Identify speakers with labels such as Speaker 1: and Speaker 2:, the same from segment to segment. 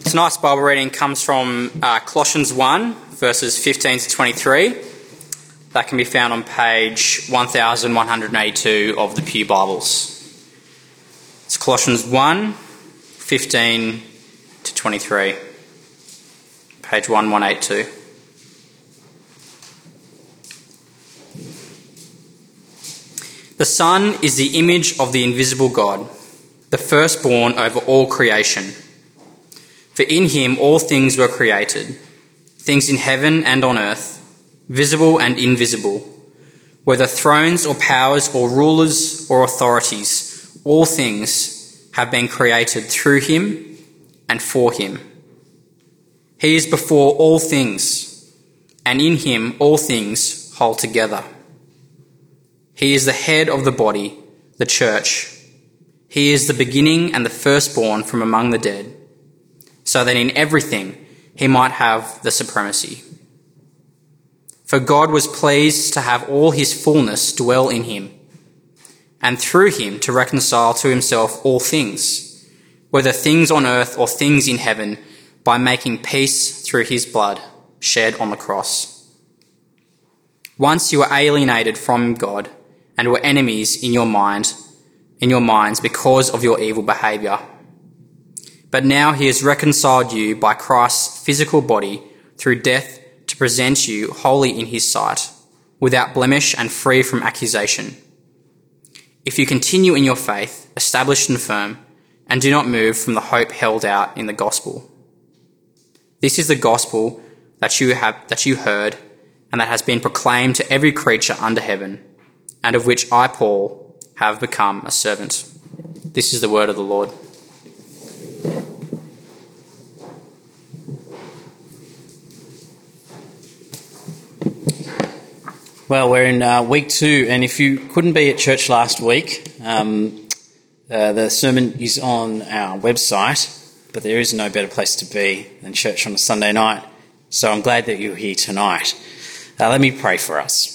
Speaker 1: Tonight's Bible reading comes from Colossians 1, verses 15 to 23. That can be found on page 1182 of the Pew Bibles. It's Colossians 1, 15 to 23. Page 1182. The Son is the image of the invisible God, the firstborn over all creation. For in him all things were created, things in heaven and on earth, visible and invisible, whether thrones or powers or rulers or authorities, all things have been created through him and for him. He is before all things, and in him all things hold together. He is the head of the body, the church. He is the beginning and the firstborn from among the dead, so that in everything he might have the supremacy. For God was pleased to have all his fullness dwell in him, and through him to reconcile to himself all things, whether things on earth or things in heaven, by making peace through his blood shed on the cross. Once you were alienated from God and were enemies in your minds because of your evil behaviour. But now he has reconciled you by Christ's physical body through death to present you holy in his sight, without blemish and free from accusation. If you continue in your faith, established and firm, and do not move from the hope held out in the gospel. This is the gospel that you heard and that has been proclaimed to every creature under heaven, and of which I, Paul, have become a servant. This is the word of the Lord.
Speaker 2: Well, we're in week 2, and if you couldn't be at church last week, the sermon is on our website, but there is no better place to be than church on a Sunday night, so I'm glad that you're here tonight. Let me pray for us.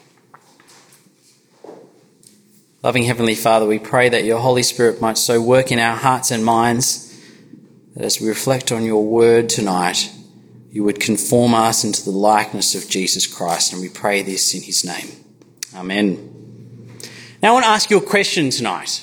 Speaker 2: Loving Heavenly Father, we pray that your Holy Spirit might so work in our hearts and minds that as we reflect on your word tonight, you would conform us into the likeness of Jesus Christ, and we pray this in his name. Amen. Now I want to ask you a question tonight.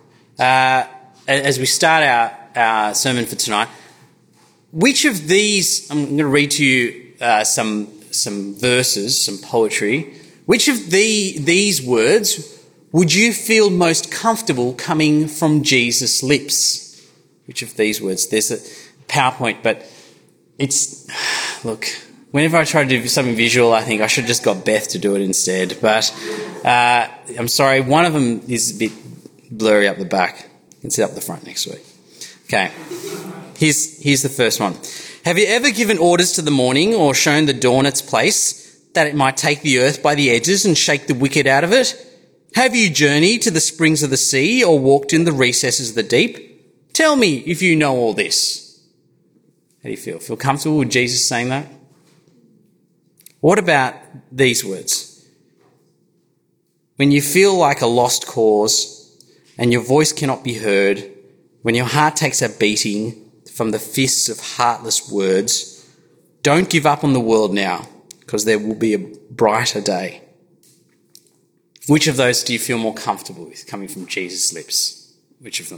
Speaker 2: As we start our sermon for tonight, which of these, I'm going to read to you some verses, some poetry. Which of these words would you feel most comfortable coming from Jesus' lips? Which of these words? There's a PowerPoint, but look, whenever I try to do something visual, I think I should have just got Beth to do it instead. But I'm sorry, one of them is a bit blurry up the back. You can sit up the front next week. Okay, here's the first one. Have you ever given orders to the morning or shown the dawn its place, that it might take the earth by the edges and shake the wicked out of it? Have you journeyed to the springs of the sea or walked in the recesses of the deep? Tell me if you know all this. How do you feel? Feel comfortable with Jesus saying that? What about these words? When you feel like a lost cause and your voice cannot be heard, when your heart takes a beating from the fists of heartless words, don't give up on the world now, because there will be a brighter day. Which of those do you feel more comfortable with coming from Jesus' lips? Which of them?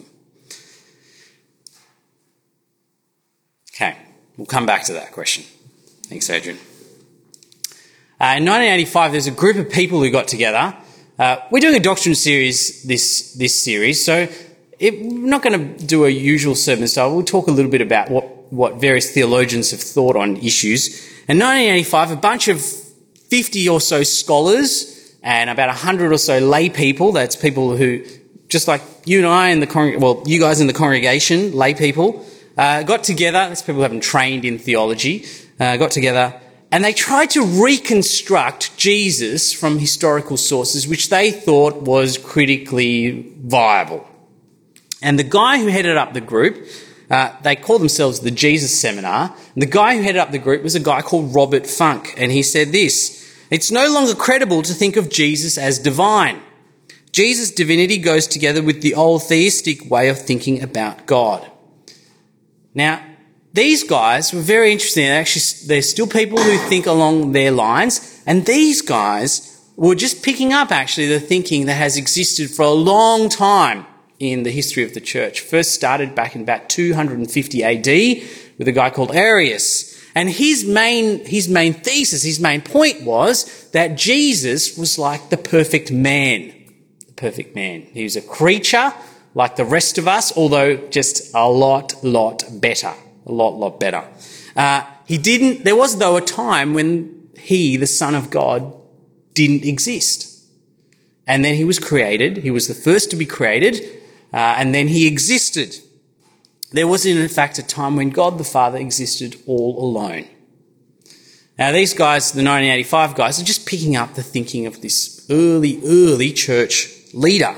Speaker 2: Okay, we'll come back to that question. Thanks, Adrian. In 1985, there's a group of people who got together. We're doing a doctrine series this series, so we're not going to do a usual sermon style. We'll talk a little bit about what various theologians have thought on issues. In 1985, a bunch of 50 or so scholars and about 100 or so lay people, that's people who, just like you and I you guys in the congregation, lay people, got together. That's people who haven't trained in theology, got together, and they tried to reconstruct Jesus from historical sources, which they thought was critically viable. And the guy who headed up the group, they call themselves the Jesus Seminar, and the guy who headed up the group was a guy called Robert Funk, and he said this: "It's no longer credible to think of Jesus as divine. Jesus' divinity goes together with the old theistic way of thinking about God." Now, these guys were very interesting. There's still people who think along their lines, and these guys were just picking up actually the thinking that has existed for a long time in the history of the church. First started back in about 250 AD with a guy called Arius. And his main thesis, his main point was that Jesus was like the perfect man. The perfect man. He was a creature like the rest of us, although just a lot better. A lot better. There was though a time when he, the Son of God, didn't exist. And then he was created. He was the first to be created. And then he existed. There was in fact a time when God the Father existed all alone. Now these guys, the 1985 guys, are just picking up the thinking of this early church leader.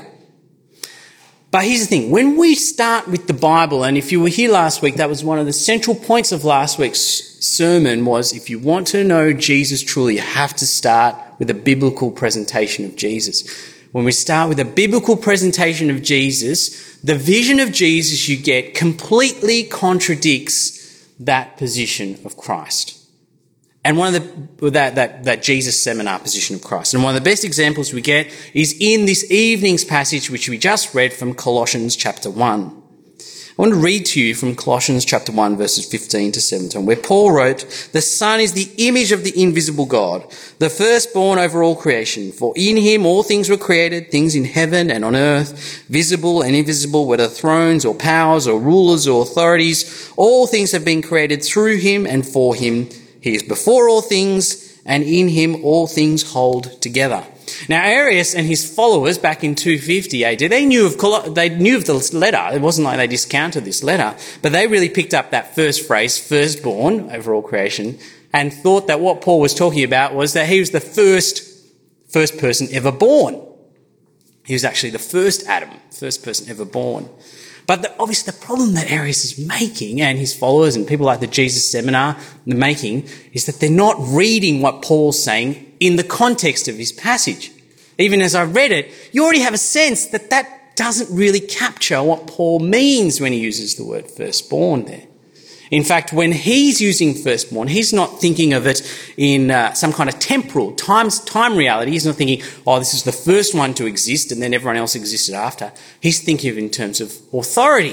Speaker 2: But here's the thing, when we start with the Bible, and if you were here last week, that was one of the central points of last week's sermon was if you want to know Jesus truly, you have to start with a biblical presentation of Jesus. When we start with a biblical presentation of Jesus, the vision of Jesus you get completely contradicts that position of Christ. And one of that Jesus seminar position of Christ. And one of the best examples we get is in this evening's passage which we just read from Colossians chapter 1. I want to read to you from Colossians chapter 1 verses 15 to 17 where Paul wrote, "The Son is the image of the invisible God, the firstborn over all creation. For in him all things were created, things in heaven and on earth, visible and invisible, whether thrones or powers or rulers or authorities. All things have been created through him and for him. He is before all things, and in him all things hold together." Now, Arius and his followers back in 250 AD, they knew of the letter. It wasn't like they discounted this letter, but they really picked up that first phrase, firstborn over all creation, and thought that what Paul was talking about was that he was the first person ever born. He was actually the first Adam, first person ever born. But obviously the problem that Arius is making, and his followers and people like the Jesus Seminar are making, is that they're not reading what Paul's saying in the context of his passage. Even as I read it, you already have a sense that that doesn't really capture what Paul means when he uses the word firstborn there. In fact, when he's using firstborn, he's not thinking of it in some kind of temporal time reality. He's not thinking, oh, this is the first one to exist and then everyone else existed after. He's thinking of it in terms of authority.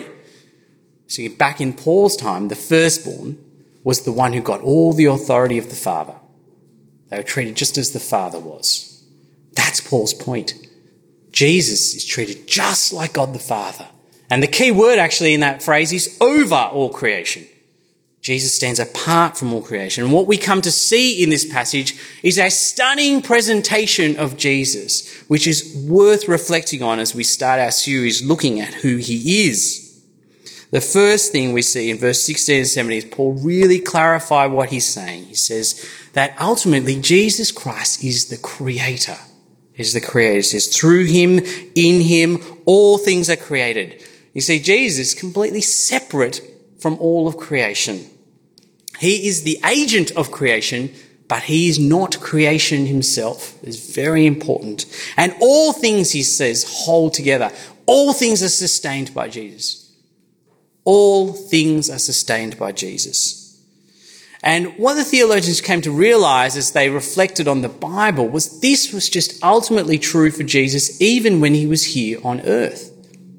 Speaker 2: So back in Paul's time, the firstborn was the one who got all the authority of the Father. They were treated just as the Father was. That's Paul's point. Jesus is treated just like God the Father. And the key word actually in that phrase is over all creation. Jesus stands apart from all creation. And what we come to see in this passage is a stunning presentation of Jesus, which is worth reflecting on as we start our series looking at who he is. The first thing we see in verse 16 and 17 is Paul really clarify what he's saying. He says that ultimately Jesus Christ is the creator. He's the creator. He says through him, in him, all things are created. You see, Jesus is completely separate from all of creation. He is the agent of creation, but he is not creation himself. It's very important. And all things, he says, hold together. All things are sustained by Jesus. All things are sustained by Jesus. And what the theologians came to realize as they reflected on the Bible was this was just ultimately true for Jesus even when he was here on earth.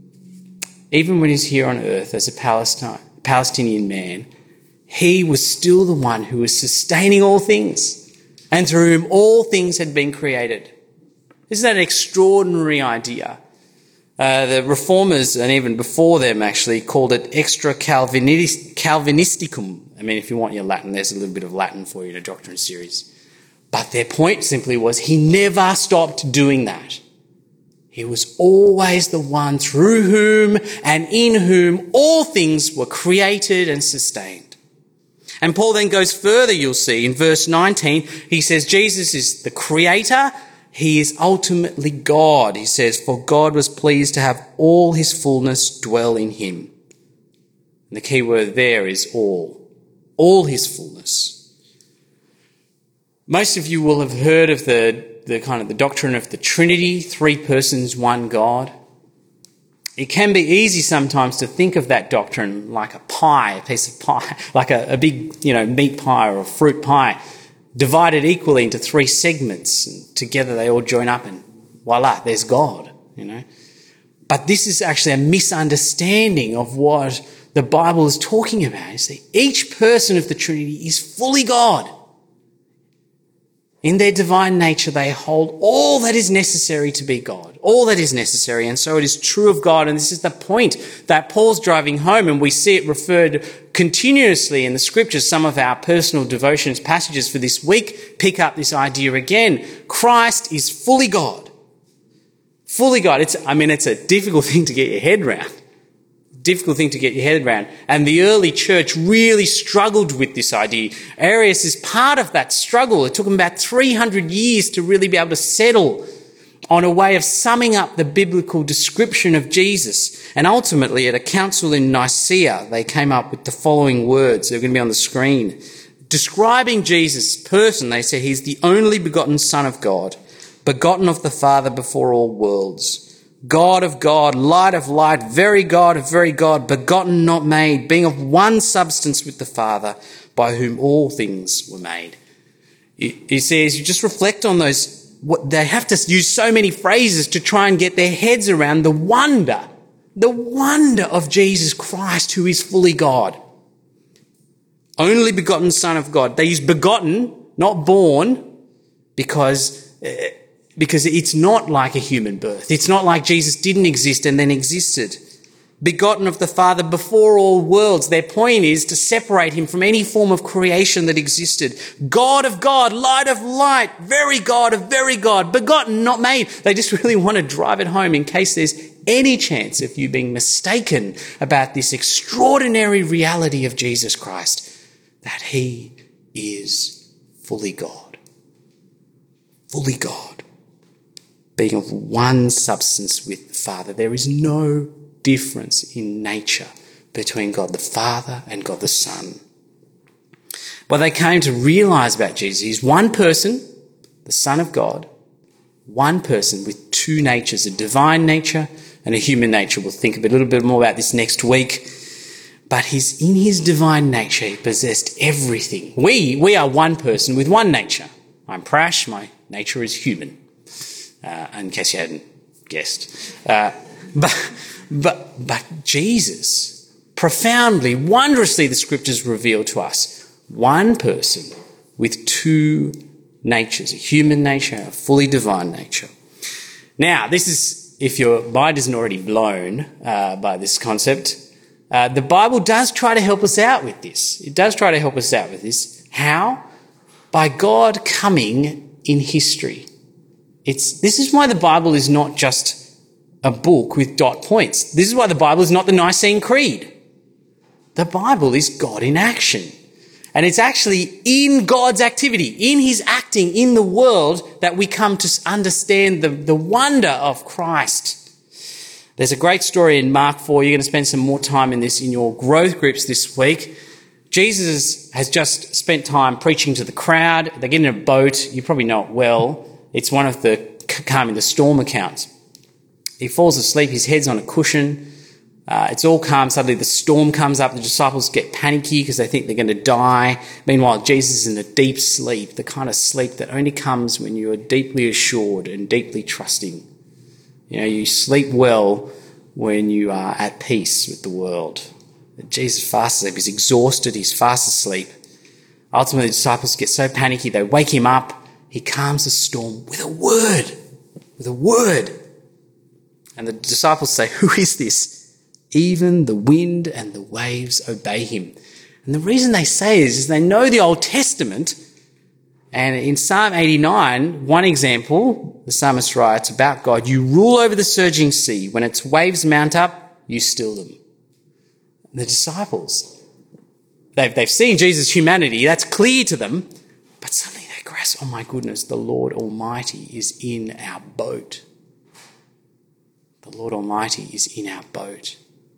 Speaker 2: Even when he's here on earth as a Palestinian man, he was still the one who was sustaining all things and through whom all things had been created. Isn't that an extraordinary idea? The reformers, and even before them actually, called it extra Calvinisticum. I mean, if you want your Latin, there's a little bit of Latin for you in a doctrine series. But their point simply was he never stopped doing that. He was always the one through whom and in whom all things were created and sustained. And Paul then goes further, you'll see. In verse 19, he says Jesus is the creator. He is ultimately God. He says, for God was pleased to have all his fullness dwell in him. And the key word there is all. All his fullness. Most of you will have heard of the doctrine of the Trinity, 3 persons, 1 God. it can be easy sometimes to think of that doctrine like a pie, a piece of pie, like a big, meat pie or a fruit pie, divided equally into 3 segments, and together they all join up and voila, there's God, But this is actually a misunderstanding of what the Bible is talking about. You see, each person of the Trinity is fully God. In their divine nature, they hold all that is necessary to be God, all that is necessary. And so it is true of God. And this is the point that Paul's driving home, and we see it referred continuously in the scriptures. Some of our personal devotions passages for this week pick up this idea again. Christ is fully God. Fully God. It's a difficult thing to get your head around. And the early church really struggled with this idea. Arius is part of that struggle. It took them about 300 years to really be able to settle on a way of summing up the biblical description of Jesus. And ultimately, at a council in Nicaea, they came up with the following words. They're going to be on the screen. Describing Jesus' person, they said he's the only begotten Son of God, begotten of the Father before all worlds. God of God, light of light, very God of very God, begotten, not made, being of one substance with the Father, by whom all things were made. He says, you just reflect on those, they have to use so many phrases to try and get their heads around the wonder of Jesus Christ, who is fully God. Only begotten Son of God. They use begotten, not born, because it's not like a human birth. It's not like Jesus didn't exist and then existed. Begotten of the Father before all worlds. Their point is to separate him from any form of creation that existed. God of God, light of light, very God of very God, begotten, not made. They just really want to drive it home in case there's any chance of you being mistaken about this extraordinary reality of Jesus Christ, that he is fully God. Fully God. Being of one substance with the Father. There is no difference in nature between God the Father and God the Son. What they came to realise about Jesus, he's one person, the Son of God, one person with 2 natures, a divine nature and a human nature. We'll think a little bit more about this next week. But in his divine nature, he possessed everything. We are one person with one nature. I'm Prash, my nature is human. In case you hadn't guessed. But Jesus, profoundly, wondrously, the scriptures reveal to us, one person with 2 natures, a human nature, a fully divine nature. Now, this is, if your mind isn't already blown by this concept, the Bible does try to help us out with this. It does try to help us out with this. How? By God coming in history. This is why the Bible is not just a book with dot points. This is why the Bible is not the Nicene Creed. The Bible is God in action. And it's actually in God's activity, in his acting in the world, that we come to understand the wonder of Christ. There's a great story in Mark 4. You're going to spend some more time in this in your growth groups this week. Jesus has just spent time preaching to the crowd. They get in a boat. You probably know it well. It's one of the calming the storm accounts. He falls asleep. His head's on a cushion. It's all calm. Suddenly the storm comes up. The disciples get panicky because they think they're going to die. Meanwhile, Jesus is in a deep sleep, the kind of sleep that only comes when you are deeply assured and deeply trusting. You sleep well when you are at peace with the world. Jesus fast asleep. He's exhausted. He's fast asleep. Ultimately, the disciples get so panicky, they wake him up. He calms the storm with a word. With a word. And the disciples say, "Who is this? Even the wind and the waves obey him." And the reason they say this is they know the Old Testament. And in Psalm 89, one example, the psalmist writes about God, "You rule over the surging sea. When its waves mount up, you still them." And the disciples, they've seen Jesus' humanity. That's clear to them. But suddenly they grasp, oh my goodness, the Lord Almighty is in our boat. The Lord Almighty is in our boat.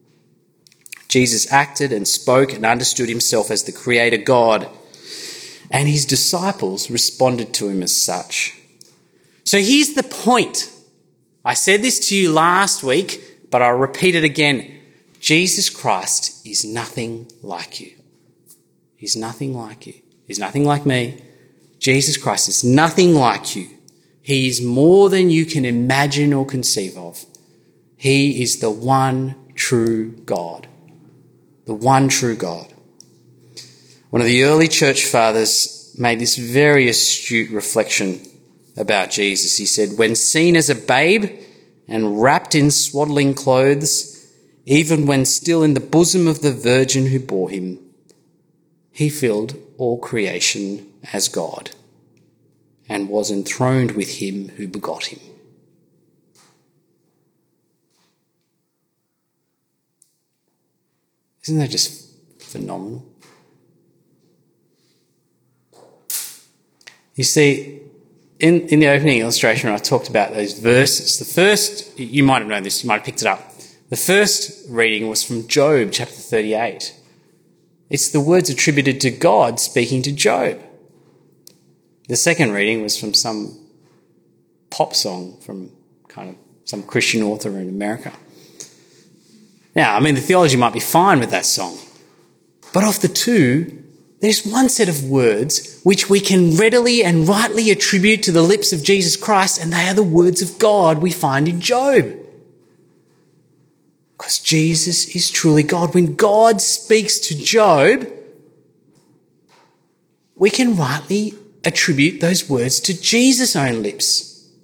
Speaker 2: Jesus acted and spoke and understood himself as the Creator God. And his disciples responded to him as such. So here's the point. I said this to you last week. But I'll repeat it again. Jesus Christ is nothing like you. He's nothing like you. He's nothing like me. Jesus Christ is nothing like you. He is more than you can imagine or conceive of. He is the one true God. The one true God. One of the early church fathers made this very astute reflection about Jesus. He said, when seen as a babe and wrapped in swaddling clothes, even when still in the bosom of the Virgin who bore him, he filled all creation as God and was enthroned with him who begot him. Isn't that just phenomenal? You see, in the opening illustration, I talked about those verses. The first, you might have known this, you might have picked it up. The first reading was from Job chapter 38. It's the words attributed to God speaking to Job. The second reading was from some pop song from kind of some Christian author in America. Now, I mean, the theology might be fine with that song. But of the two, there's one set of words which we can readily and rightly attribute to the lips of Jesus Christ, and they are the words of God we find in Job. Because Jesus is truly God. When God speaks to Job, we can rightly attribute those words to Jesus' own lips.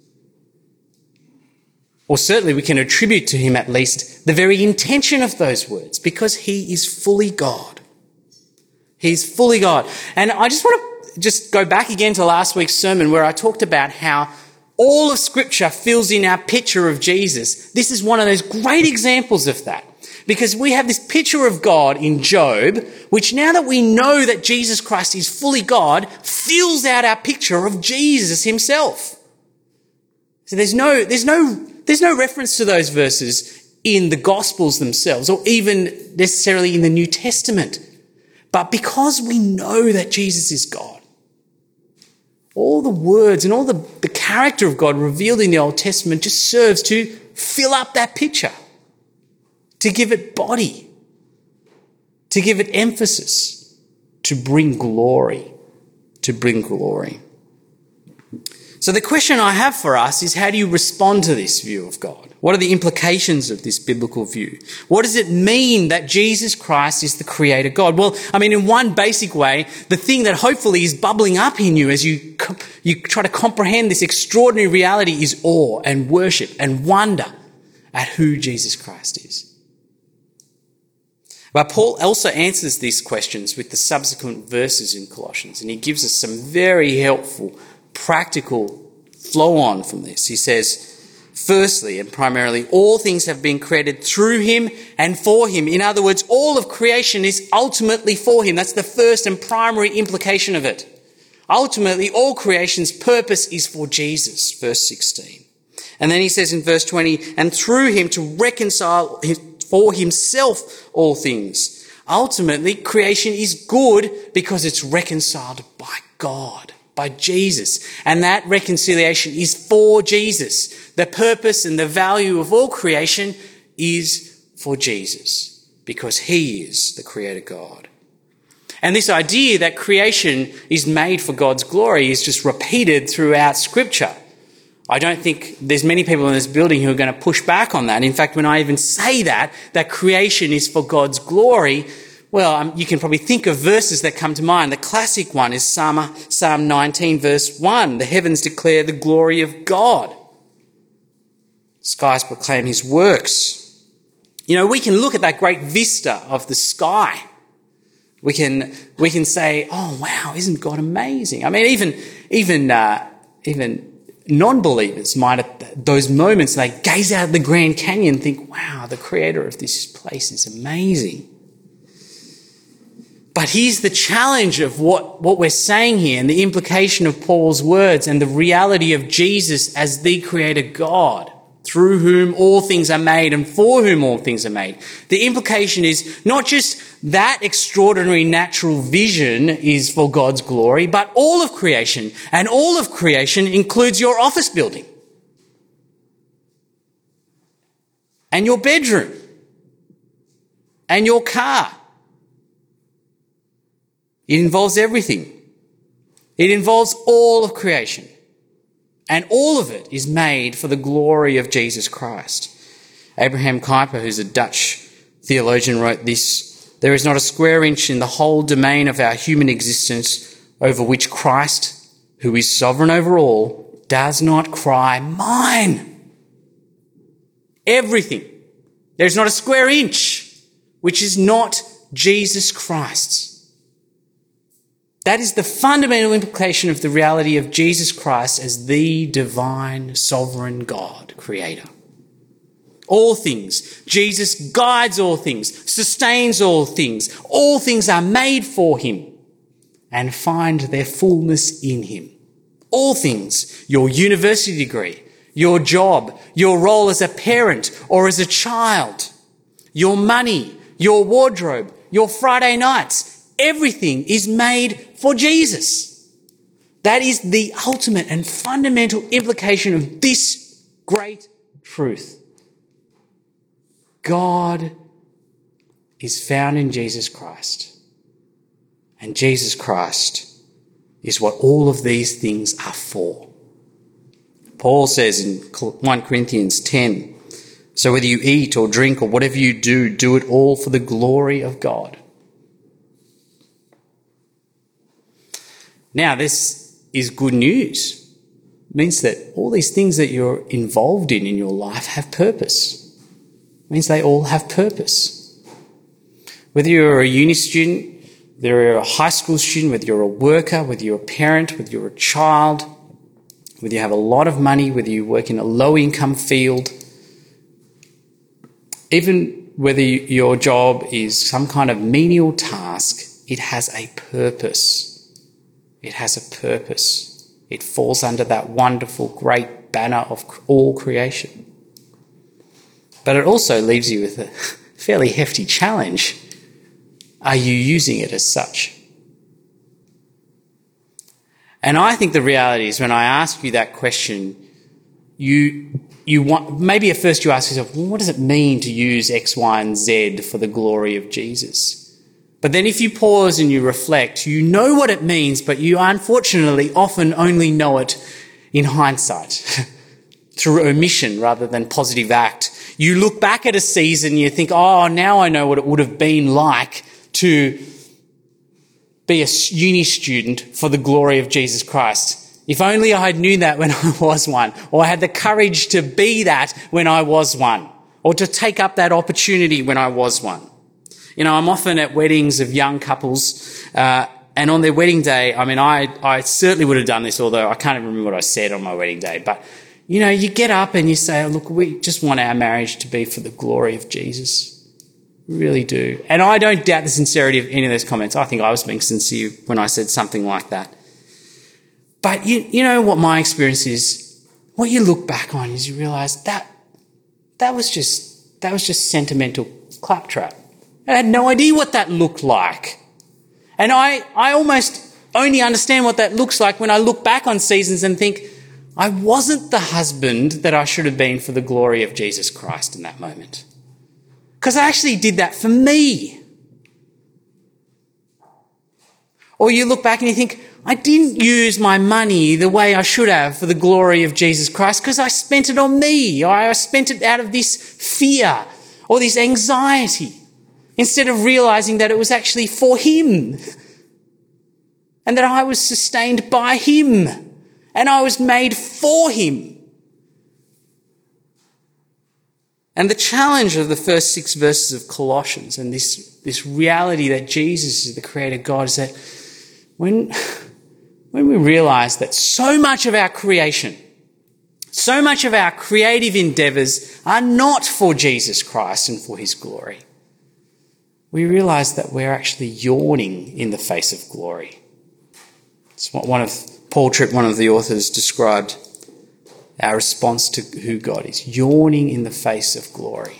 Speaker 2: Or certainly we can attribute to him at least the very intention of those words, because he is fully God. He's fully God. And I just want to go back again to last week's sermon where I talked about how all of Scripture fills in our picture of Jesus. This is one of those great examples of that. Because we have this picture of God in Job, which now that we know that Jesus Christ is fully God, fills out our picture of Jesus himself. So there's no reference to those verses in the Gospels themselves or even necessarily in the New Testament. But because we know that Jesus is God, all the words and all the character of God revealed in the Old Testament just serves to fill up that picture, to give it body, to give it emphasis, to bring glory, So the question I have for us is, how do you respond to this view of God? What are the implications of this biblical view? What does it mean that Jesus Christ is the creator God? Well, I mean, in one basic way, the thing that hopefully is bubbling up in you as you try to comprehend this extraordinary reality is awe and worship and wonder at who Jesus Christ is. But Paul also answers these questions with the subsequent verses in Colossians, and he gives us some very helpful, practical flow on from this. He says, firstly and primarily, all things have been created through him and for him. In other words, all of creation is ultimately for him. That's the first and primary implication of it. Ultimately, all creation's purpose is for Jesus, verse 16. And then he says in verse 20, and through him to reconcile for himself all things. Ultimately, creation is good because it's reconciled by God, by Jesus. And that reconciliation is for Jesus. The purpose and the value of all creation is for Jesus because he is the creator God. And this idea that creation is made for God's glory is just repeated throughout Scripture. I don't think there's many people in this building who are going to push back on that. In fact, when I even say that creation is for God's glory, well, you can probably think of verses that come to mind. The classic one is Psalm 19, verse 1. The heavens declare the glory of God. Skies proclaim his works. You know, we can look at that great vista of the sky. We can say, oh, wow, isn't God amazing? I mean, even non-believers might at those moments, they gaze out at the Grand Canyon and think, wow, the creator of this place is amazing. But here's the challenge of what we're saying here and the implication of Paul's words and the reality of Jesus as the creator God, through whom all things are made and for whom all things are made. The implication is not just that extraordinary natural vision is for God's glory, but all of creation. And all of creation includes your office building. and your bedroom and your car. It involves everything. It involves all of creation. And all of it is made for the glory of Jesus Christ. Abraham Kuyper, who's a Dutch theologian, wrote this: "There is not a square inch in the whole domain of our human existence over which Christ, who is sovereign over all, does not cry, 'Mine.'" Everything. There's not a square inch which is not Jesus Christ's. That is the fundamental implication of the reality of Jesus Christ as the divine, sovereign God, creator. All things. Jesus guides all things, sustains all things. All things are made for him and find their fullness in him. All things. Your university degree, your job, your role as a parent or as a child, your money, your wardrobe, your Friday nights. Everything is made for Jesus. That is the ultimate and fundamental implication of this great truth. God is found in Jesus Christ, and Jesus Christ is what all of these things are for. Paul says in 1 Corinthians 10, "So whether you eat or drink or whatever you do, do it all for the glory of God." Now, this is good news. It means that all these things that you're involved in your life have purpose. It means they all have purpose. Whether you're a uni student, whether you're a high school student, whether you're a worker, whether you're a parent, whether you're a child, whether you have a lot of money, whether you work in a low-income field, even whether your job is some kind of menial task, it has a purpose. It has a purpose. It falls under that wonderful, great banner of all creation. But it also leaves you with a fairly hefty challenge. Are you using it as such? And I think the reality is when I ask you that question, you want, maybe at first you ask yourself, well, what does it mean to use X, Y, and Z for the glory of Jesus? But then if you pause and you reflect, you know what it means, but you unfortunately often only know it in hindsight, through omission rather than positive act. You look back at a season, you think, oh, now I know what it would have been like to be a uni student for the glory of Jesus Christ. If only I had knew that when I was one, or I had the courage to be that when I was one, or to take up that opportunity when I was one. You know, I'm often at weddings of young couples, and on their wedding day, I mean, I certainly would have done this, although I can't even remember what I said on my wedding day. But, you know, you get up and you say, oh, look, we just want our marriage to be for the glory of Jesus. We really do. And I don't doubt the sincerity of any of those comments. I think I was being sincere when I said something like that. But you know what my experience is? What you look back on is you realise that was just sentimental claptrap. I had no idea what that looked like. And I almost only understand what that looks like when I look back on seasons and think, I wasn't the husband that I should have been for the glory of Jesus Christ in that moment. Because I actually did that for me. Or you look back and you think, I didn't use my money the way I should have for the glory of Jesus Christ because I spent it on me. Or I spent it out of this fear or this anxiety, instead of realising that it was actually for him and that I was sustained by him and I was made for him. And the challenge of the first 6 verses of Colossians and this reality that Jesus is the creator God is that when we realise that so much of our creation, so much of our creative endeavours are not for Jesus Christ and for his glory, we realise that we're actually yawning in the face of glory. It's what Paul Tripp, one of the authors, described our response to who God is, yawning in the face of glory.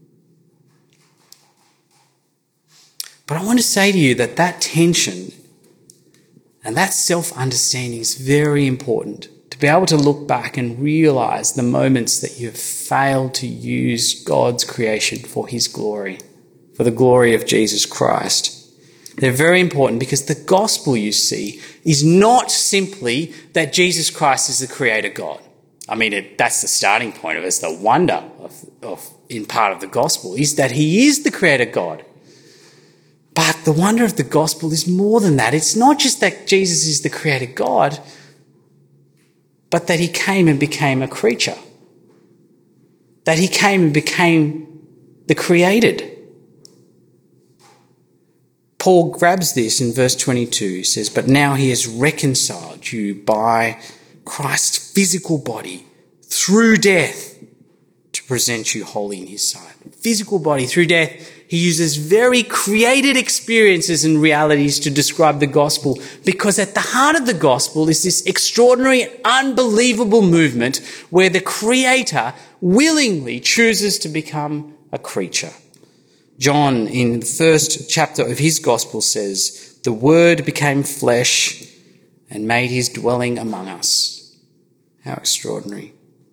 Speaker 2: But I want to say to you that tension and that self-understanding is very important to To be able to look back and realise the moments that you've failed to use God's creation for his glory, for the glory of Jesus Christ. They're very important because the gospel, you see, is not simply that Jesus Christ is the creator God. I mean, that's the starting point of it. It's the wonder of in part of the gospel is that he is the creator God. But the wonder of the gospel is more than that. It's not just that Jesus is the creator God, but that he came and became a creature. That he came and became the created. Paul grabs this in verse 22. He says, but now he has reconciled you by Christ's physical body through death to present you holy in his sight. Physical body through death. He uses very created experiences and realities to describe the gospel, because at the heart of the gospel is this extraordinary, unbelievable movement where the creator willingly chooses to become a creature. John, in the first chapter of his gospel, says, the Word became flesh and made his dwelling among us. How extraordinary.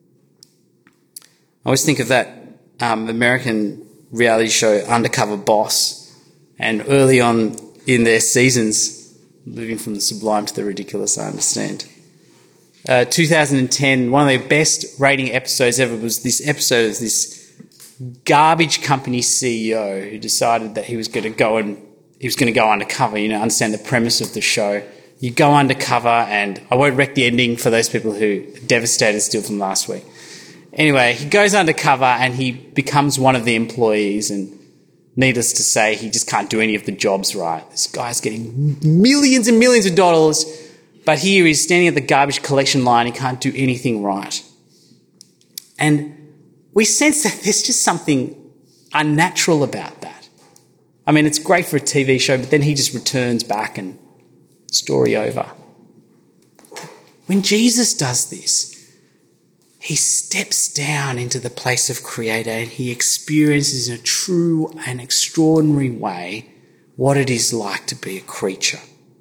Speaker 2: I always think of that American reality show, Undercover Boss, and early on in their seasons, moving from the sublime to the ridiculous, I understand. 2010, one of their best rating episodes ever was this episode of this garbage company CEO who decided that he was going to go undercover, understand the premise of the show. You go undercover, and I won't wreck the ending for those people who are devastated still from last week. Anyway, he goes undercover and he becomes one of the employees, and needless to say, he just can't do any of the jobs right. This guy's getting millions and millions of dollars, but here he's standing at the garbage collection line. He can't do anything right. And we sense that there's just something unnatural about that. I mean, it's great for a TV show, but then he just returns back and story over. When Jesus does this, he steps down into the place of creator and he experiences in a true and extraordinary way what it is like to be a creature.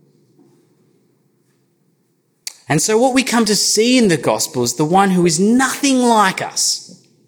Speaker 2: And so what we come to see in the gospel is the one who is nothing like us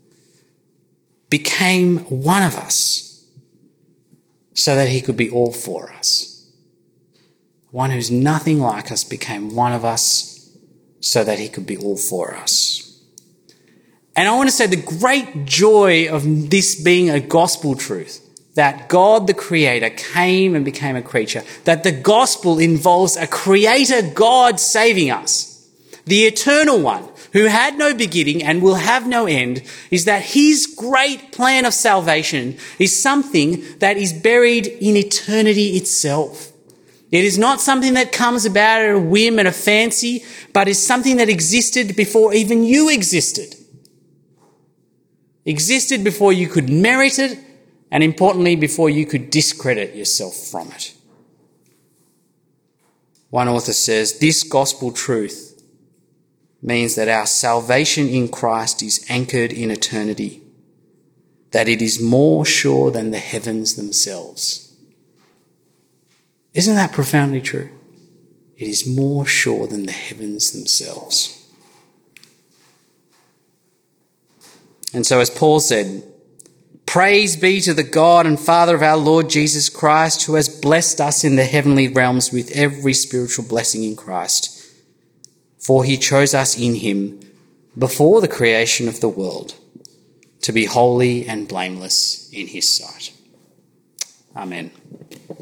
Speaker 2: became one of us so that he could be all for us. One who's nothing like us became one of us so that he could be all for us. And I want to say the great joy of this being a gospel truth, that God the Creator came and became a creature, that the gospel involves a creator God saving us, the eternal one who had no beginning and will have no end, is that his great plan of salvation is something that is buried in eternity itself. It is not something that comes about at a whim and a fancy, but is something that existed before even you existed. Existed before you could merit it, and importantly, before you could discredit yourself from it. One author says, this gospel truth means that our salvation in Christ is anchored in eternity, that it is more sure than the heavens themselves. Isn't that profoundly true? It is more sure than the heavens themselves. And so as Paul said, praise be to the God and Father of our Lord Jesus Christ, who has blessed us in the heavenly realms with every spiritual blessing in Christ. For he chose us in him before the creation of the world to be holy and blameless in his sight. Amen.